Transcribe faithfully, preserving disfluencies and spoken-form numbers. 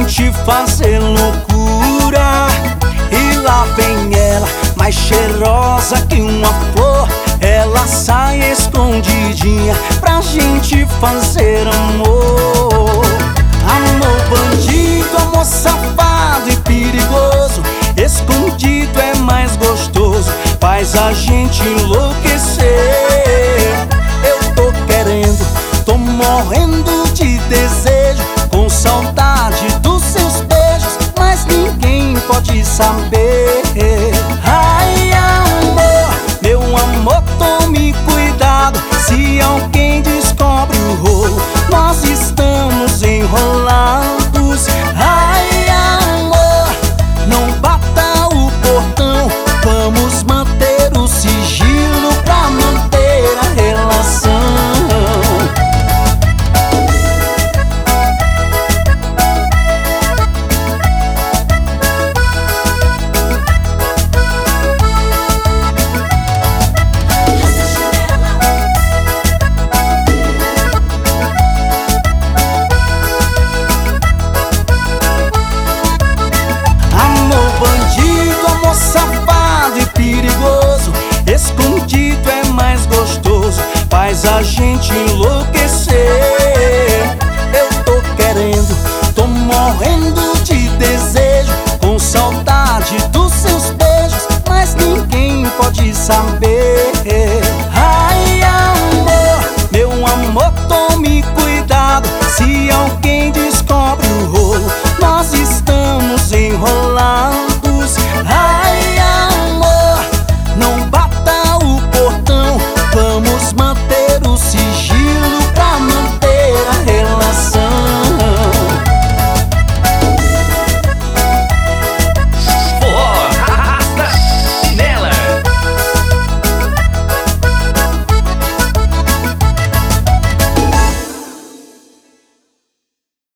gente fazer loucura. E lá vem ela, mais cheirosa que uma flor. Ela sai escondidinha pra gente fazer amor. Amor bandido, amor safado e perigoso. Escondido é mais gostoso, faz a gente enlouquecer. Eu tô querendo, tô morrendo de desejo, com saudade dos seus beijos, mas ninguém pode saber. Ai, amor, meu amor, tome cuidado. Se alguém descobre o rolo, nós estamos enrolados. Ai, amor, não bata o portão, vamos manter o sigilo pra manter a relação. Safado e perigoso, escondido é mais gostoso, faz a gente